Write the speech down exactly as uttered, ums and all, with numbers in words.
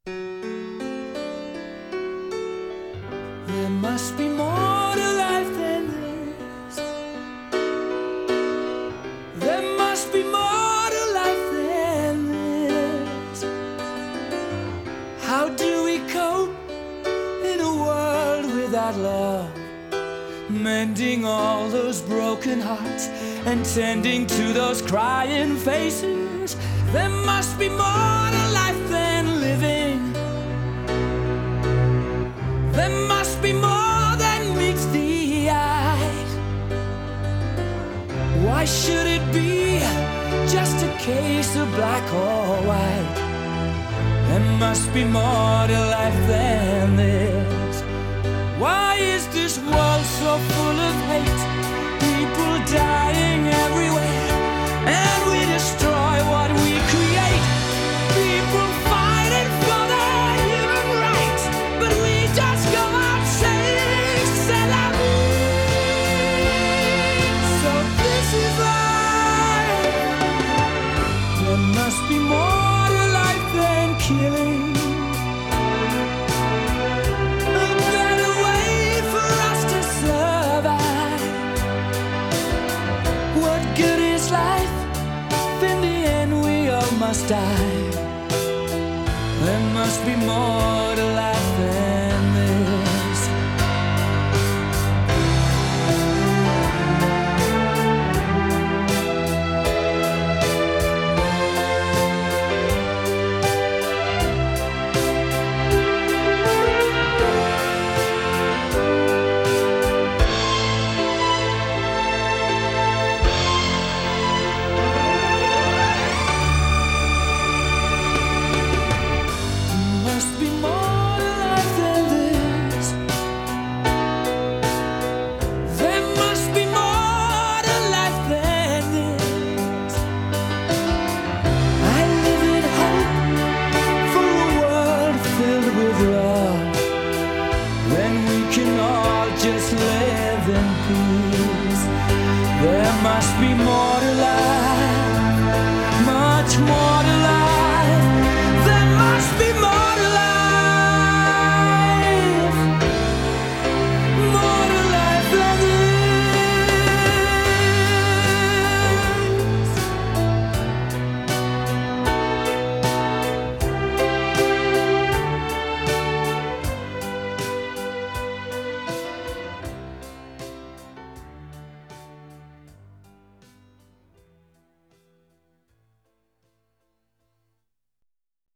There must be more to life than this. There must be more to life than this. How do we cope in a world without love? Mending all those broken hearts and tending to those crying faces. There must be more to life than living. There must be more than meets the eye. Why should it be just a case of black or white? There must be more to life than this. Why is this world so full of hate? People dying everywhere, and we destroy what we create. People fighting for their human rights, but we just go out saying c'est la vie. So this is life. There must be more to life than killing. Must die. There must be more to life than this. There must be more to life, much more to life. There must be